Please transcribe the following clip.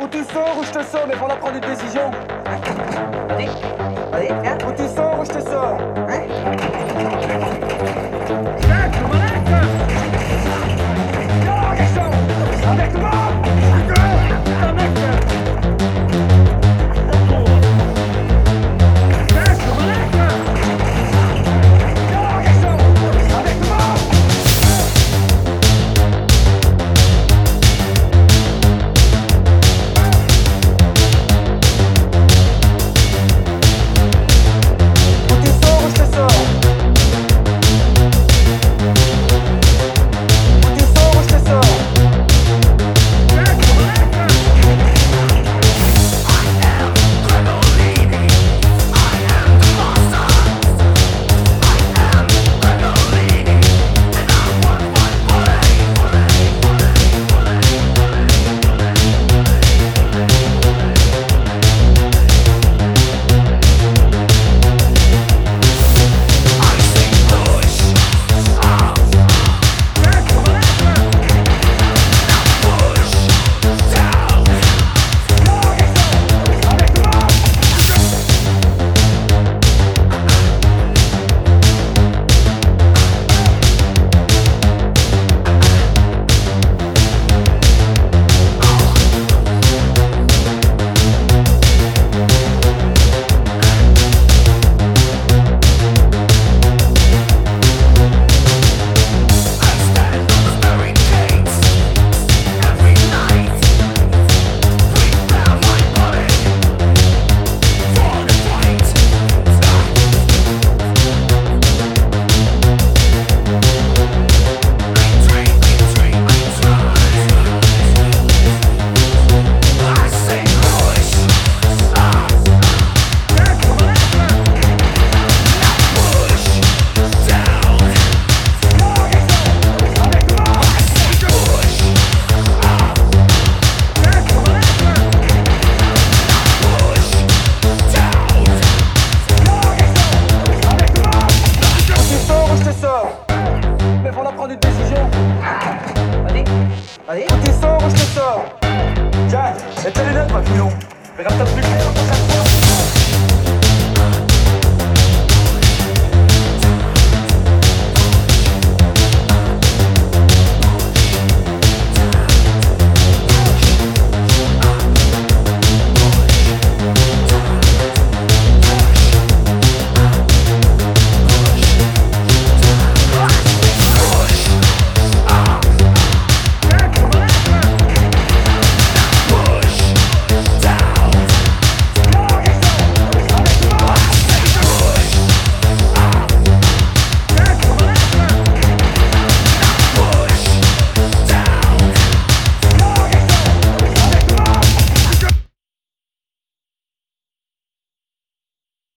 Ou tu sors ou je te sors, mais faut prendre une décision. Vas-y, vas-y, viens. Ou tu sors ou je te sors. Hein? Avec moi. Mais faut prendre une décision. Vas-y, vas-y. Ou tu sors ou je te sors. Jack, et tes lunettes, ma couillon. Regarde ta plus claire la prochaine fois.